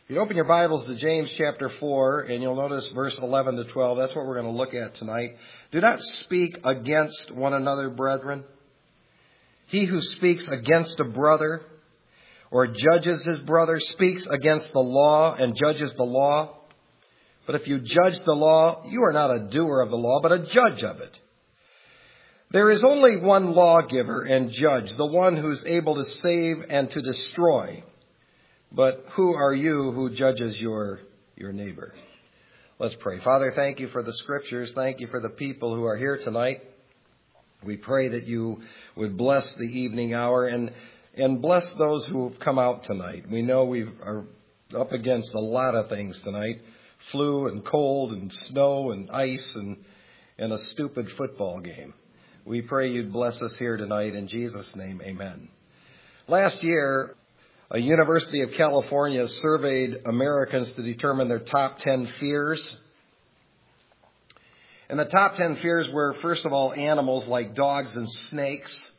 You open your Bibles to James chapter 4, and you'll notice verse 11 to 12. That's what we're going to look at tonight. Do not speak against one another, brethren. He who speaks against a brother or judges his brother speaks against the law and judges the law. But if you judge the law, you are not a doer of the law, but a judge of it. There is only one lawgiver and judge, the one who's able to save and to destroy. But who are you who judges your neighbor? Let's pray. Father, thank you for the scriptures. Thank you for the people who are here tonight. We pray that you would bless the evening hour and bless those who have come out tonight. We know we are up against a lot of things tonight. Flu and cold and snow and ice and a stupid football game. We pray you'd bless us here tonight. In Jesus' name, amen. Last year, a University of California surveyed Americans to determine their top 10 fears. And the top 10 fears were, first of all, animals like dogs and snakes.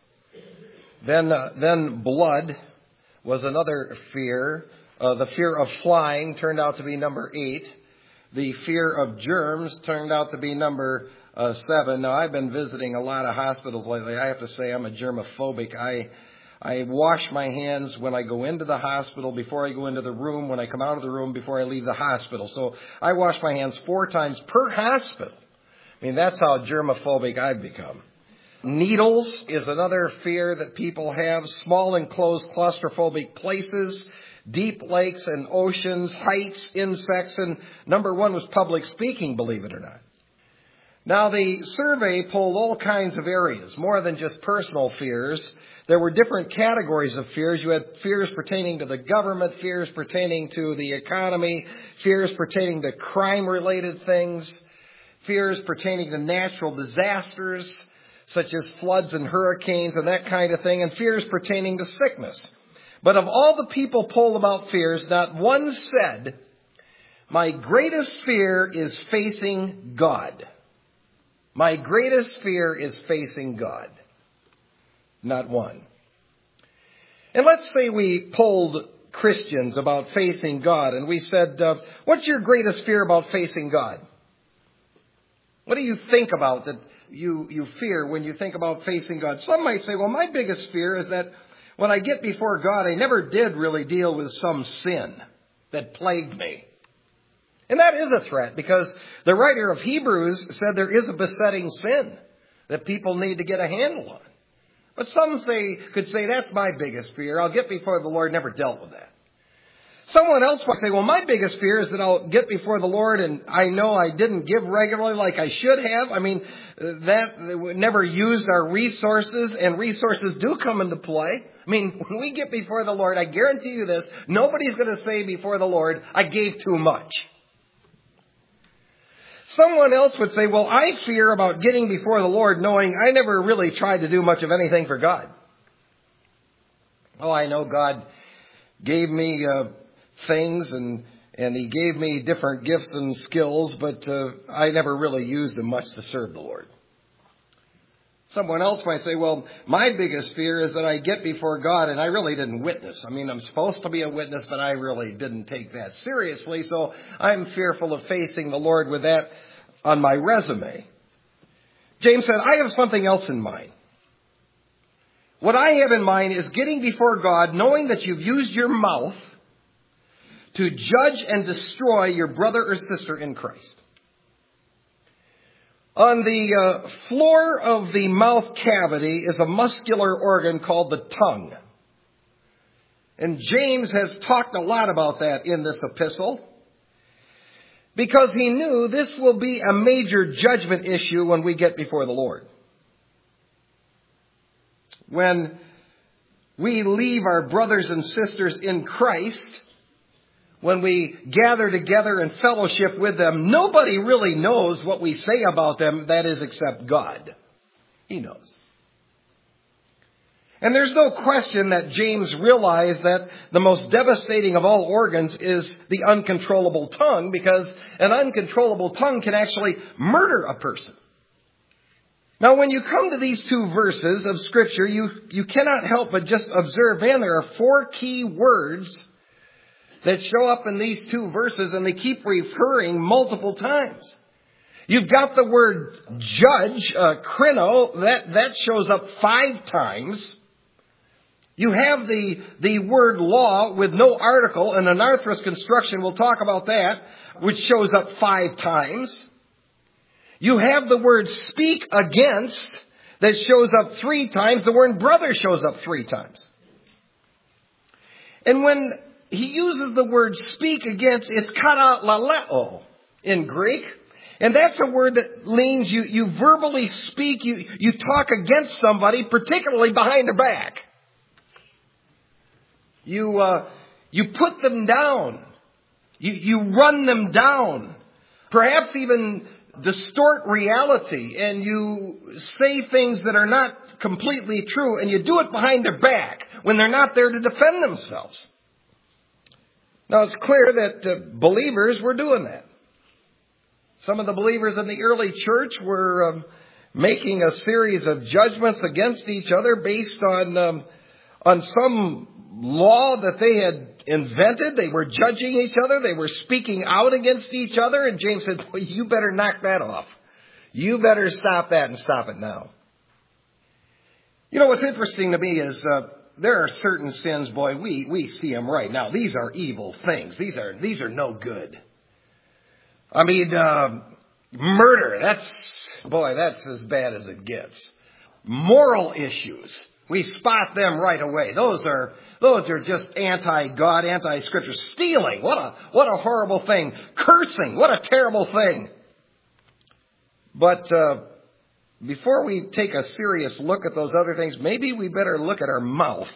Then blood was another fear. The fear of flying turned out to be number 8. The fear of germs turned out to be number 7. Now, I've been visiting a lot of hospitals lately. I have to say I'm a germophobic. I wash my hands when I go into the hospital, before I go into the room, when I come out of the room, before I leave the hospital. So I wash my hands 4 times per hospital. I mean, that's how germophobic I've become. Needles is another fear that people have. Small enclosed claustrophobic places, deep lakes and oceans, heights, insects, and number 1 was public speaking, believe it or not. Now, the survey polled all kinds of areas, more than just personal fears. There were different categories of fears. You had fears pertaining to the government, fears pertaining to the economy, fears pertaining to crime-related things, fears pertaining to natural disasters, such as floods and hurricanes and that kind of thing, and fears pertaining to sickness. But of all the people polled about fears, not one said, "My greatest fear is facing God." My greatest fear is facing God. Not one. And let's say we polled Christians about facing God, and we said, what's your greatest fear about facing God? What do you think about that you fear when you think about facing God? Some might say, well, my biggest fear is that when I get before God, I never did really deal with some sin that plagued me. And that is a threat, because the writer of Hebrews said there is a besetting sin that people need to get a handle on. But some could say, that's my biggest fear. I'll get before the Lord, never dealt with that. Someone else might say, well, my biggest fear is that I'll get before the Lord and I know I didn't give regularly like I should have. I mean, that never used our resources, and resources do come into play. I mean, when we get before the Lord, I guarantee you this, nobody's going to say before the Lord, I gave too much. Someone else would say, well, I fear about getting before the Lord knowing I never really tried to do much of anything for God. Oh, I know God gave me things and He gave me different gifts and skills, but I never really used them much to serve the Lord. Someone else might say, well, my biggest fear is that I get before God and I really didn't witness. I mean, I'm supposed to be a witness, but I really didn't take that seriously. So I'm fearful of facing the Lord with that on my resume. James said, I have something else in mind. What I have in mind is getting before God, knowing that you've used your mouth to judge and destroy your brother or sister in Christ. On the floor of the mouth cavity is a muscular organ called the tongue. And James has talked a lot about that in this epistle, because he knew this will be a major judgment issue when we get before the Lord. When we leave our brothers and sisters in Christ, when we gather together and fellowship with them, nobody really knows what we say about them, that is, except God. He knows. And there's no question that James realized that the most devastating of all organs is the uncontrollable tongue, because an uncontrollable tongue can actually murder a person. Now, when you come to these 2 verses of Scripture, you cannot help but just observe, man, there are 4 key words that show up in these two verses, and they keep referring multiple times. You've got the word judge, krino, that shows up 5 times. You have the word law with no article, and anarthrous construction, we'll talk about that, which shows up 5 times. You have the word speak against that shows up 3 times. The word brother shows up 3 times. And when he uses the word speak against, it's katalaleo in Greek. And that's a word that means you verbally speak, you talk against somebody, particularly behind their back. You put them down. You run them down. Perhaps even distort reality, and you say things that are not completely true, and you do it behind their back when they're not there to defend themselves. Now, it's clear that believers were doing that. Some of the believers in the early church were making a series of judgments against each other based on some law that they had invented. They were judging each other. They were speaking out against each other. And James said, well, you better knock that off. You better stop that and stop it now. You know, what's interesting to me is there are certain sins, boy, we see them right now. These are evil things. These are no good. I mean, murder, that's as bad as it gets. Moral issues, we spot them right away. Those are just anti-God, anti-Scripture. Stealing, what a horrible thing. Cursing, what a terrible thing. But before we take a serious look at those other things, maybe we better look at our mouth,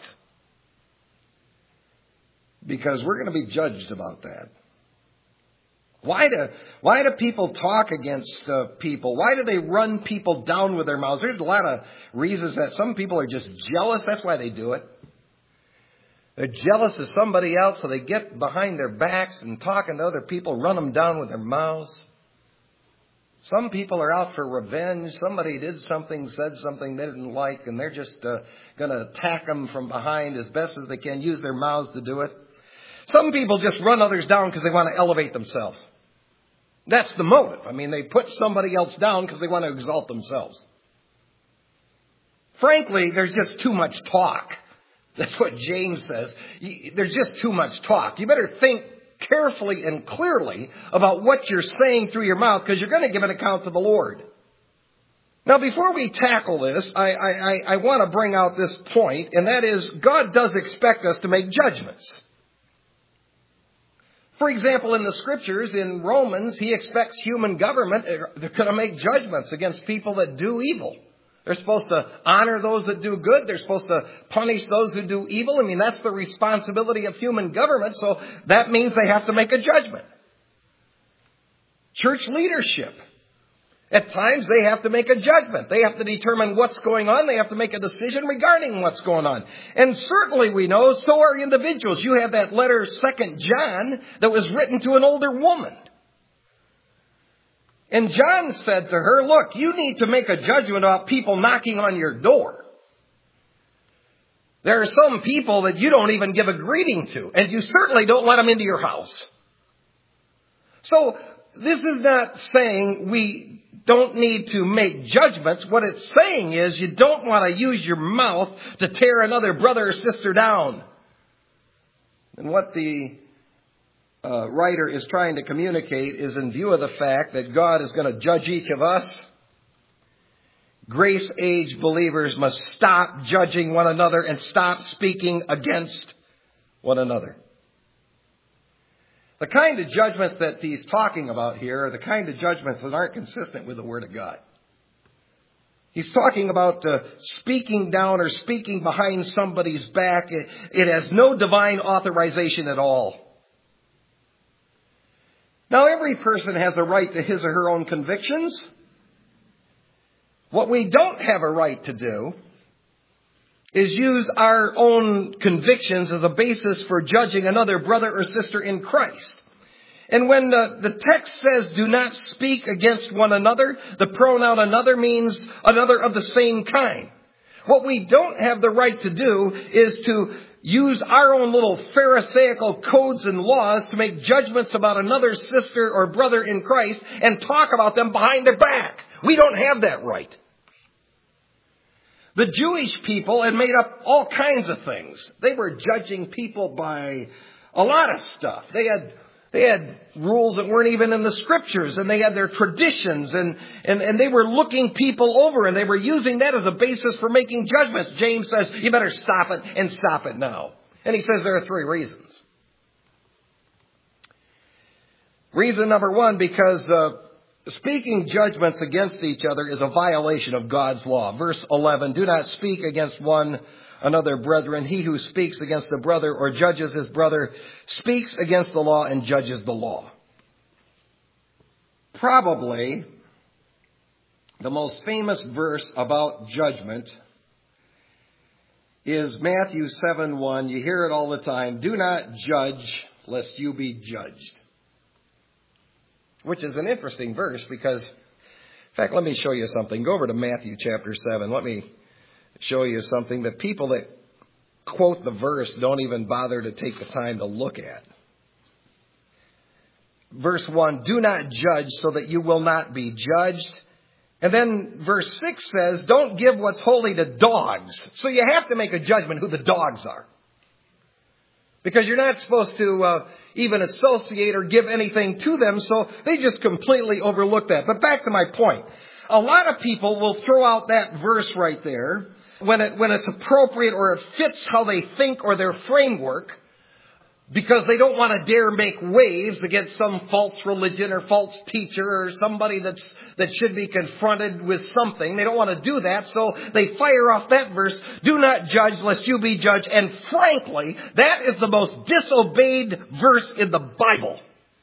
because we're going to be judged about that. Why do people talk against people? Why do they run people down with their mouths? There's a lot of reasons that some people are just jealous. That's why they do it. They're jealous of somebody else, so they get behind their backs and talking to other people, run them down with their mouths. Some people are out for revenge. Somebody did something, said something they didn't like, and they're just going to attack them from behind as best as they can, use their mouths to do it. Some people just run others down because they want to elevate themselves. That's the motive. I mean, they put somebody else down because they want to exalt themselves. Frankly, there's just too much talk. That's what James says. There's just too much talk. You better think carefully and clearly about what you're saying through your mouth, because you're going to give an account to the Lord. Now, before we tackle this, I want to bring out this point, and that is God does expect us to make judgments. For example, in the Scriptures, in Romans, he expects human government, they're going to make judgments against people that do evil. They're supposed to honor those that do good. They're supposed to punish those who do evil. I mean, that's the responsibility of human government, so that means they have to make a judgment. Church leadership. At times, they have to make a judgment. They have to determine what's going on. They have to make a decision regarding what's going on. And certainly we know, so are individuals. You have that letter, 2 John, that was written to an older woman. And John said to her, look, you need to make a judgment about people knocking on your door. There are some people that you don't even give a greeting to, and you certainly don't let them into your house. So this is not saying we don't need to make judgments. What it's saying is you don't want to use your mouth to tear another brother or sister down. And what the writer is trying to communicate is, in view of the fact that God is going to judge each of us, grace-age believers must stop judging one another and stop speaking against one another. The kind of judgments that he's talking about here are the kind of judgments that aren't consistent with the Word of God. He's talking about speaking down or speaking behind somebody's back. It has no divine authorization at all. Now, every person has a right to his or her own convictions. What we don't have a right to do is use our own convictions as a basis for judging another brother or sister in Christ. And when the text says, do not speak against one another, the pronoun another means another of the same kind. What we don't have the right to do is to use our own little Pharisaical codes and laws to make judgments about another sister or brother in Christ and talk about them behind their back. We don't have that right. The Jewish people had made up all kinds of things. They were judging people by a lot of stuff. They had rules that weren't even in the scriptures, and they had their traditions, and they were looking people over, and they were using that as a basis for making judgments. James says, you better stop it, and stop it now. And he says there are 3 reasons. Reason number 1, because speaking judgments against each other is a violation of God's law. Verse 11, do not speak against one another, brethren. He who speaks against a brother or judges his brother speaks against the law and judges the law. Probably the most famous verse about judgment is Matthew 7:1. You hear it all the time. Do not judge lest you be judged. Which is an interesting verse because, in fact, let me show you something. Go over to Matthew chapter 7. Let me show you something that people that quote the verse don't even bother to take the time to look at. Verse 1, do not judge so that you will not be judged. And then verse 6 says, don't give what's holy to dogs. So you have to make a judgment who the dogs are. Because you're not supposed to even associate or give anything to them, so they just completely overlook that. But back to my point. A lot of people will throw out that verse right there when it's appropriate or it fits how they think or their framework, because they don't want to dare make waves against some false religion or false teacher or somebody that should be confronted with something. They don't want to do that, so they fire off that verse, do not judge lest you be judged. And frankly, that is the most disobeyed verse in the Bible.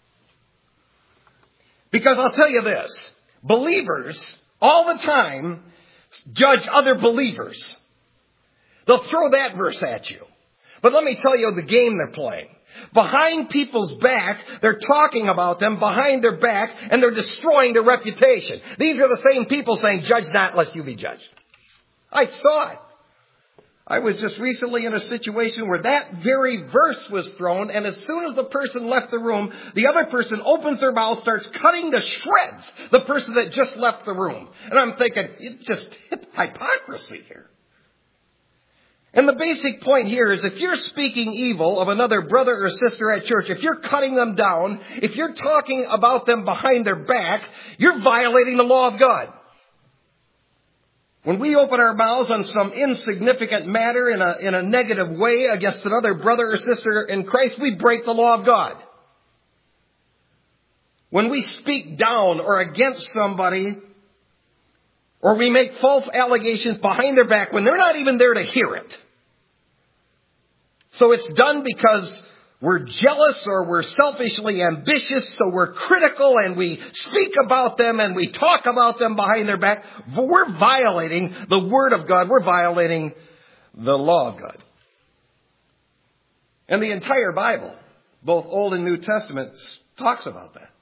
Because I'll tell you this, believers all the time judge other believers. They'll throw that verse at you. But let me tell you the game they're playing. Behind people's back, they're talking about them behind their back, and they're destroying their reputation. These are the same people saying, judge not lest you be judged. I saw it. I was just recently in a situation where that very verse was thrown, and as soon as the person left the room, the other person opens their mouth, starts cutting to shreds the person that just left the room. And I'm thinking, it's just hypocrisy here. And the basic point here is if you're speaking evil of another brother or sister at church, if you're cutting them down, if you're talking about them behind their back, you're violating the law of God. When we open our mouths on some insignificant matter in a negative way against another brother or sister in Christ, we break the law of God. When we speak down or against somebody, or we make false allegations behind their back when they're not even there to hear it. So it's done because we're jealous or we're selfishly ambitious, so we're critical and we speak about them and we talk about them behind their back. We're violating the Word of God. We're violating the law of God. And the entire Bible, both Old and New Testament, talks about that.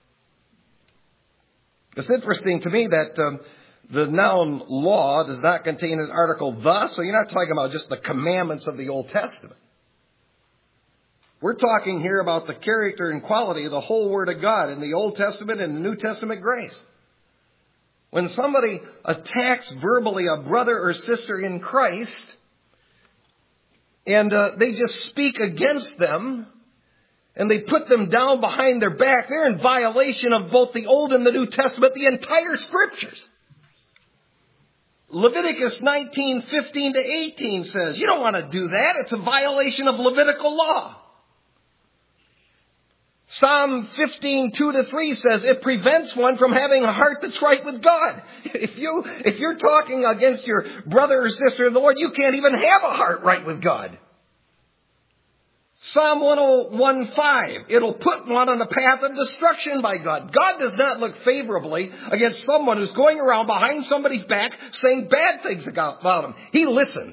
It's interesting to me that the noun law does not contain an article the, so you're not talking about just the commandments of the Old Testament. We're talking here about the character and quality of the whole Word of God in the Old Testament and the New Testament grace. When somebody attacks verbally a brother or sister in Christ, and they just speak against them, and they put them down behind their back, they're in violation of both the Old and the New Testament, the entire Scriptures. Leviticus 19:15-18 says, you don't want to do that. It's a violation of Levitical law. Psalm 15:2-3 says, it prevents one from having a heart that's right with God. If you're talking against your brother or sister in the Lord, you can't even have a heart right with God. Psalm 101:5, it'll put one on the path of destruction by God. God does not look favorably against someone who's going around behind somebody's back saying bad things about him. He listens.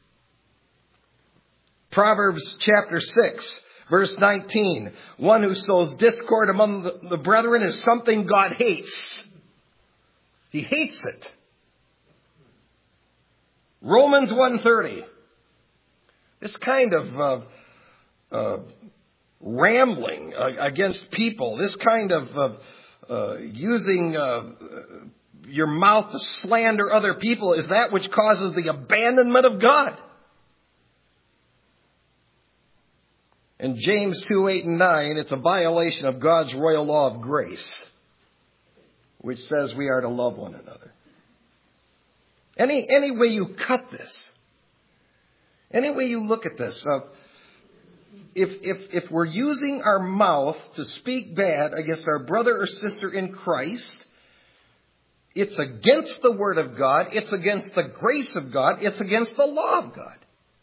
Proverbs chapter 6, verse 19, one who sows discord among the brethren is something God hates. He hates it. Romans 1:30. This kind of rambling against people, this kind of using your mouth to slander other people is that which causes the abandonment of God. In James 2:8-9, it's a violation of God's royal law of grace, which says we are to love one another. Any way you cut this, any way you look at this, if we're using our mouth to speak bad against our brother or sister in Christ, it's against the Word of God, it's against the grace of God, it's against the law of God.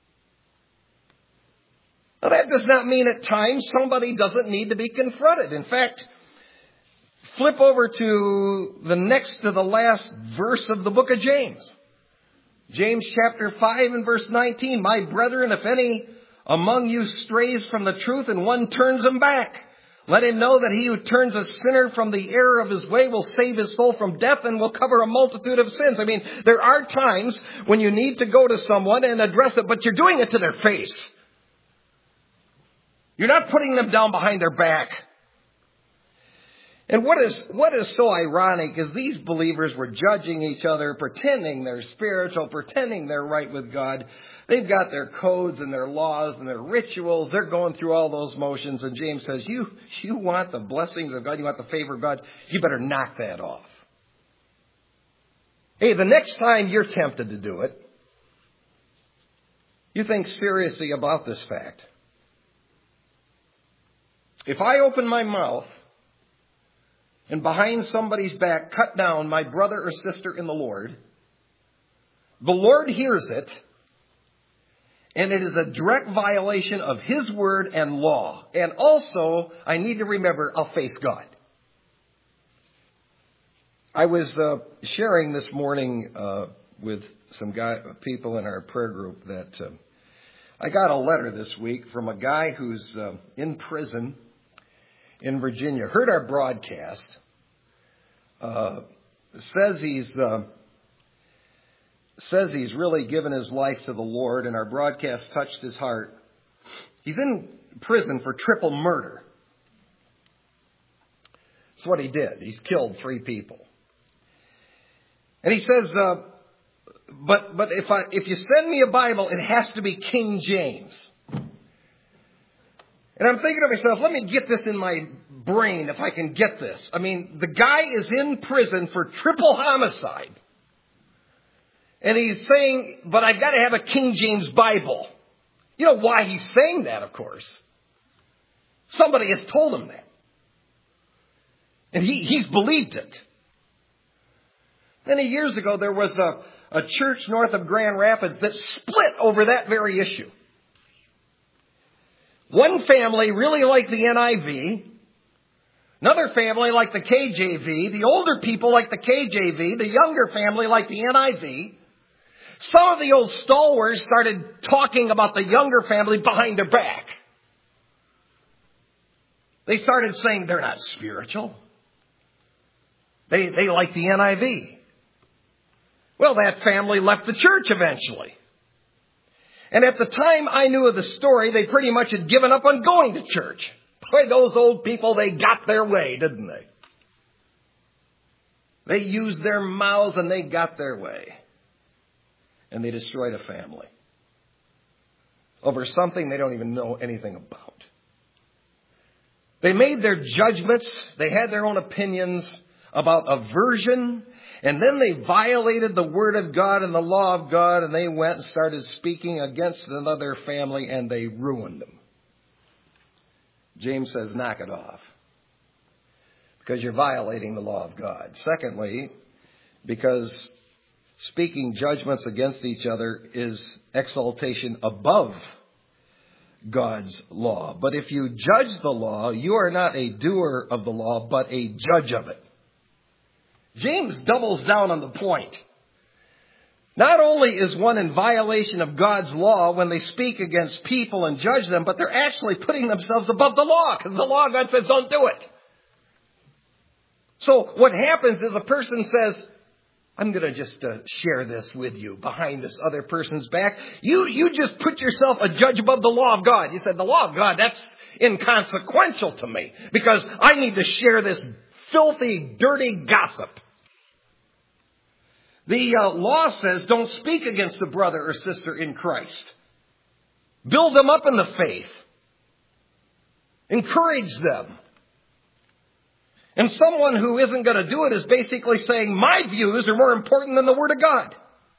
Now, that does not mean at times somebody doesn't need to be confronted. In fact, flip over to the next to the last verse of the book of James. James chapter 5 and verse 19. My brethren, if any among you strays from the truth and one turns him back, let him know that he who turns a sinner from the error of his way will save his soul from death and will cover a multitude of sins. I mean, there are times when you need to go to someone and address it, but you're doing it to their face. You're not putting them down behind their back. And what is so ironic is these believers were judging each other, pretending they're spiritual, pretending they're right with God. They've got their codes and their laws and their rituals. They're going through all those motions. And James says, you want the blessings of God, you want the favor of God, you better knock that off. Hey, the next time you're tempted to do it, you think seriously about this fact. If I open my mouth and behind somebody's back cut down my brother or sister in the Lord hears it, and it is a direct violation of His word and law. And also, I need to remember, I'll face God. I was sharing this morning with some people in our prayer group that I got a letter this week from a guy who's in prison in Virginia. Heard our broadcast. Says he's really given his life to the Lord, and our broadcast touched his heart. He's in prison for triple murder. That's what he did. He's killed 3 people. And he says, but if you send me a Bible, it has to be King James. And I'm thinking to myself, let me get this in my brain if I can get this. I mean, the guy is in prison for triple homicide. And he's saying, but I've got to have a King James Bible. You know why he's saying that, of course. Somebody has told him that. And he's believed it. Many years ago, there was a church north of Grand Rapids that split over that very issue. One family really liked the NIV. Another family liked the KJV. The older people liked the KJV. The younger family liked the NIV. Some of the old stalwarts started talking about the younger family behind their back. They started saying they're not spiritual. They like the NIV. Well, that family left the church eventually. And at the time I knew of the story, they pretty much had given up on going to church. Boy, those old people, they got their way, didn't they? They used their mouths and they got their way. And they destroyed a family over something they don't even know anything about. They made their judgments. They had their own opinions about aversion. And then they violated the word of God and the law of God, and they went and started speaking against another family, and they ruined them. James says, knock it off, because you're violating the law of God. Secondly, because speaking judgments against each other is exaltation above God's law. But if you judge the law, you are not a doer of the law, but a judge of it. James doubles down on the point. Not only is one in violation of God's law when they speak against people and judge them, but they're actually putting themselves above the law, because the law of God says don't do it. So what happens is a person says, I'm going to just share this with you behind this other person's back. You just put yourself a judge above the law of God. You said, the law of God, that's inconsequential to me because I need to share this filthy, dirty gossip. The law says don't speak against a brother or sister in Christ. Build them up in the faith. Encourage them. And someone who isn't going to do it is basically saying, my views are more important than the Word of God.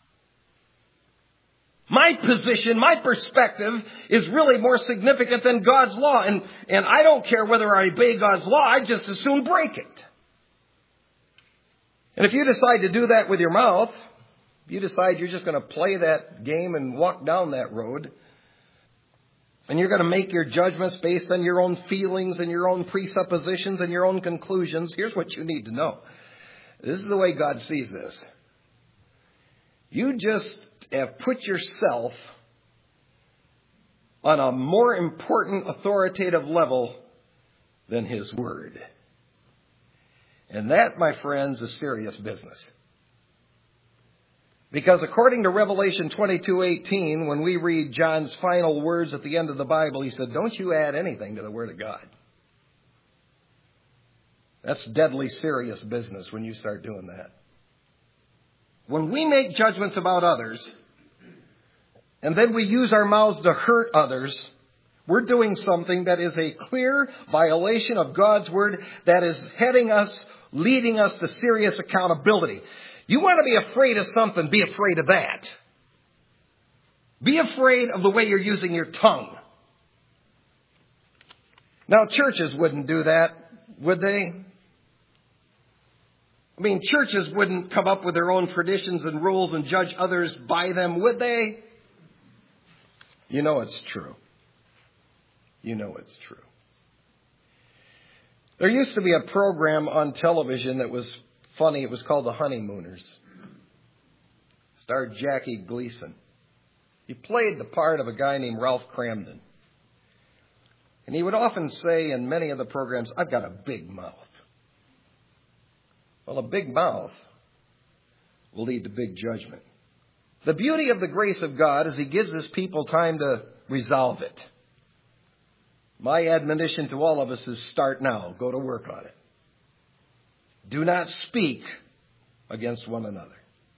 My position, my perspective is really more significant than God's law. And I don't care whether I obey God's law, I just as soon break it. And if you decide to do that with your mouth, if you decide you're just going to play that game and walk down that road, and you're going to make your judgments based on your own feelings and your own presuppositions and your own conclusions, here's what you need to know. This is the way God sees this. You just have put yourself on a more important authoritative level than His Word. And that, my friends, is serious business. Because according to Revelation 22:18, when we read John's final words at the end of the Bible, he said, don't you add anything to the Word of God. That's deadly serious business when you start doing that. When we make judgments about others, and then we use our mouths to hurt others, we're doing something that is a clear violation of God's Word that is leading us to serious accountability. You want to be afraid of something, be afraid of that. Be afraid of the way you're using your tongue. Now, churches wouldn't do that, would they? I mean, churches wouldn't come up with their own traditions and rules and judge others by them, would they? You know it's true. You know it's true. There used to be a program on television that was funny. It was called The Honeymooners. Starred Jackie Gleason. He played the part of a guy named Ralph Cramden. And he would often say in many of the programs, I've got a big mouth. Well, a big mouth will lead to big judgment. The beauty of the grace of God is He gives His people time to resolve it. My admonition to all of us is start now. Go to work on it. Do not speak against one another.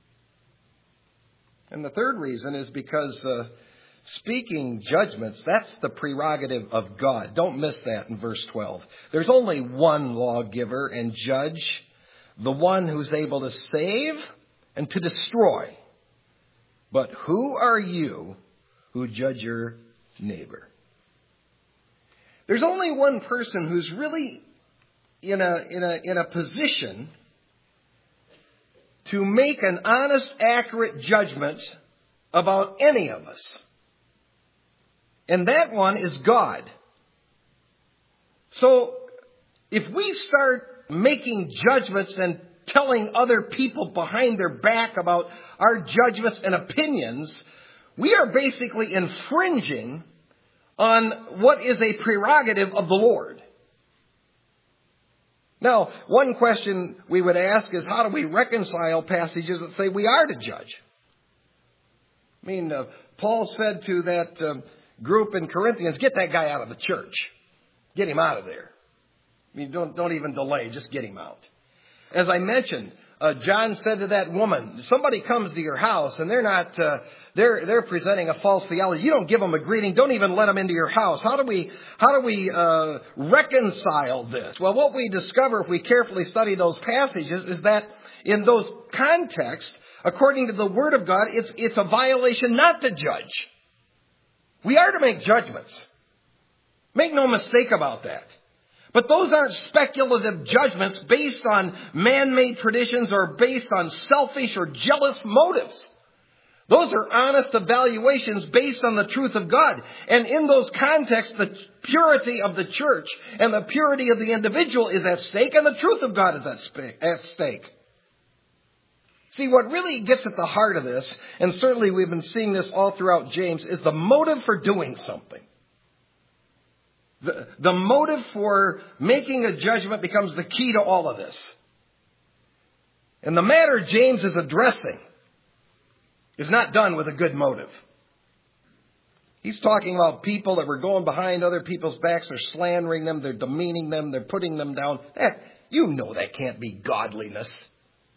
And the third reason is because speaking judgments, that's the prerogative of God. Don't miss that in verse 12. There's only one lawgiver and judge, the one who's able to save and to destroy. But who are you who judge your neighbor? There's only one person who's really in a position to make an honest, accurate judgment about any of us. And that one is God. So if we start making judgments and telling other people behind their back about our judgments and opinions, we are basically infringing on what is a prerogative of the Lord. Now, one question we would ask is, how do we reconcile passages that say we are to judge? I mean, Paul said to that group in Corinthians, get that guy out of the church. Get him out of there. I mean, don't even delay, just get him out. As I mentioned, John said to that woman, somebody comes to your house and they're not, they're presenting a false theology. You don't give them a greeting. Don't even let them into your house. How do we reconcile this? Well, what we discover if we carefully study those passages is that in those contexts, according to the Word of God, it's a violation not to judge. We are to make judgments. Make no mistake about that. But those aren't speculative judgments based on man-made traditions or based on selfish or jealous motives. Those are honest evaluations based on the truth of God. And in those contexts, the purity of the church and the purity of the individual is at stake, and the truth of God is at stake. See, what really gets at the heart of this, and certainly we've been seeing this all throughout James, is the motive for doing something. The motive for making a judgment becomes the key to all of this. And the matter James is addressing is not done with a good motive. He's talking about people that were going behind other people's backs. They're slandering them. They're demeaning them. They're putting them down. You know that can't be godliness.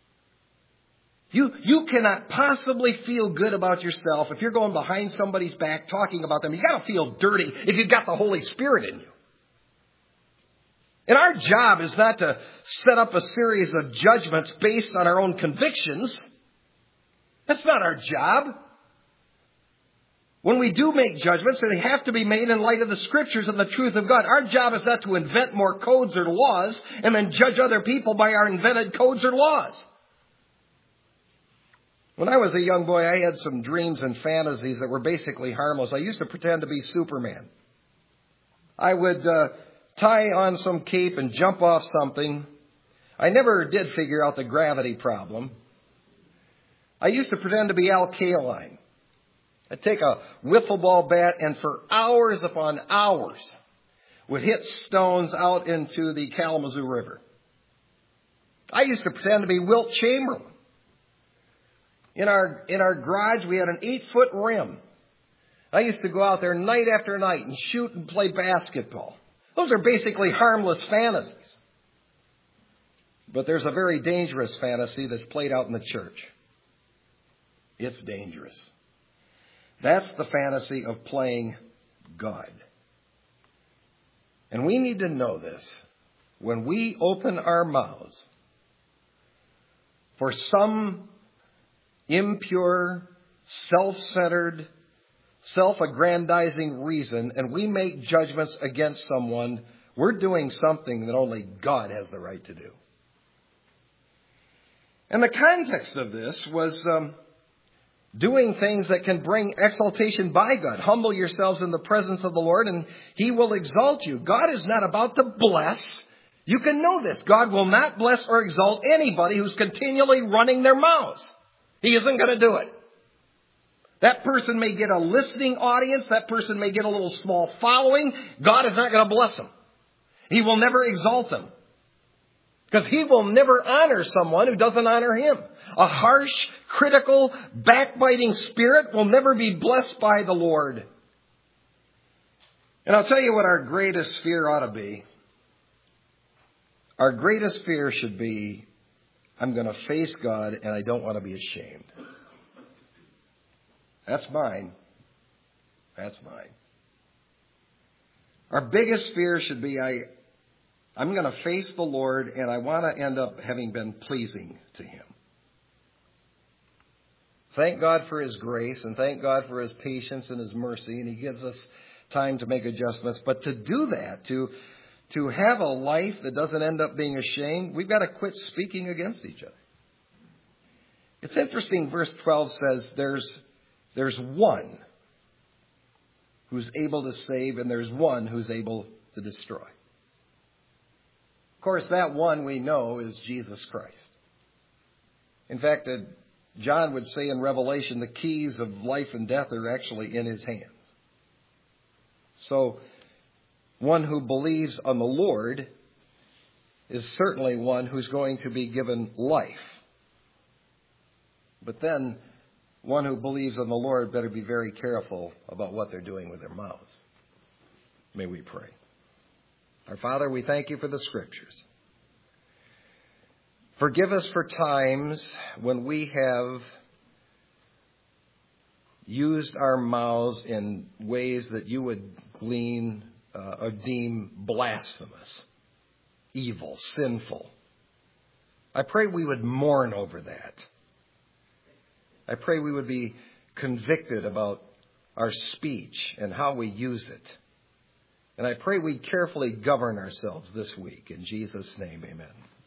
You cannot possibly feel good about yourself if you're going behind somebody's back talking about them. You got to feel dirty if you've got the Holy Spirit in you. And our job is not to set up a series of judgments based on our own convictions. That's not our job. When we do make judgments, they have to be made in light of the Scriptures and the truth of God. Our job is not to invent more codes or laws and then judge other people by our invented codes or laws. When I was a young boy, I had some dreams and fantasies that were basically harmless. I used to pretend to be Superman. I would tie on some cape and jump off something. I never did figure out the gravity problem. I used to pretend to be Al Kaline. I'd take a wiffle ball bat and for hours upon hours would hit stones out into the Kalamazoo River. I used to pretend to be Wilt Chamberlain. In our garage, we had an 8-foot rim. I used to go out there night after night and shoot and play basketball. Those are basically harmless fantasies. But there's a very dangerous fantasy that's played out in the church. It's dangerous. That's the fantasy of playing God. And we need to know this. When we open our mouths for some impure, self-centered, self-aggrandizing reason, and we make judgments against someone, we're doing something that only God has the right to do. And the context of this was doing things that can bring exaltation by God. Humble yourselves in the presence of the Lord, and He will exalt you. God is not about to bless. You can know this. God will not bless or exalt anybody who's continually running their mouths. He isn't going to do it. That person may get a listening audience. That person may get a little small following. God is not going to bless them. He will never exalt them. Because He will never honor someone who doesn't honor Him. A harsh, critical, backbiting spirit will never be blessed by the Lord. And I'll tell you what our greatest fear ought to be. Our greatest fear should be, I'm going to face God and I don't want to be ashamed. That's mine. That's mine. Our biggest fear should be, I'm going to face the Lord and I want to end up having been pleasing to Him. Thank God for His grace and thank God for His patience and His mercy, and He gives us time to make adjustments. But to do that, to have a life that doesn't end up being ashamed, we've got to quit speaking against each other. It's interesting, verse 12 says there's one who's able to save and there's one who's able to destroy. Of course, that one we know is Jesus Christ. In fact, John would say in Revelation, the keys of life and death are actually in His hands. So, one who believes on the Lord is certainly one who's going to be given life. But then, one who believes on the Lord better be very careful about what they're doing with their mouths. May we pray. Our Father, we thank You for the Scriptures. Forgive us for times when we have used our mouths in ways that You would glean or deem blasphemous, evil, sinful. I pray we would mourn over that. I pray we would be convicted about our speech and how we use it. And I pray we carefully govern ourselves this week. In Jesus' name, amen.